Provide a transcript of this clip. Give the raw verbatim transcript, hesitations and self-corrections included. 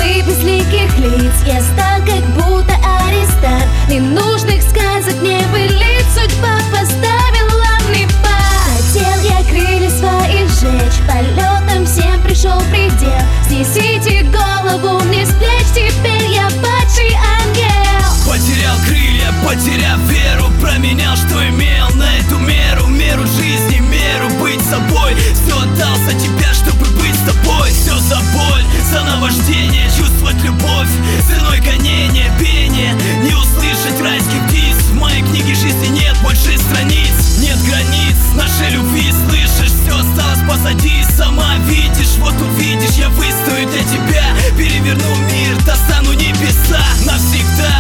судьбы безликих лиц. Я стал как будто арестант, ненужных сказок мне былиц. Судьба поставила мне пар. Хотел я крылья свои сжечь, полетом всем пришел предел. Снесите голову мне с плеч, теперь я падший ангел. Потерял крылья, потеряв веру, променял, что имел на эту меру. Меру жизни, меру быть собой. Все отдался теперь, чтобы быть с тобой. Все за боль, за наваждение, чувствовать любовь ценой гонения, пения. Не услышать райских птиц. В моей книге жизни нет больше страниц, нет границ нашей любви. Слышишь, все осталось позади. Сама видишь, вот увидишь, я выстою для тебя. Переверну мир, достану небеса навсегда.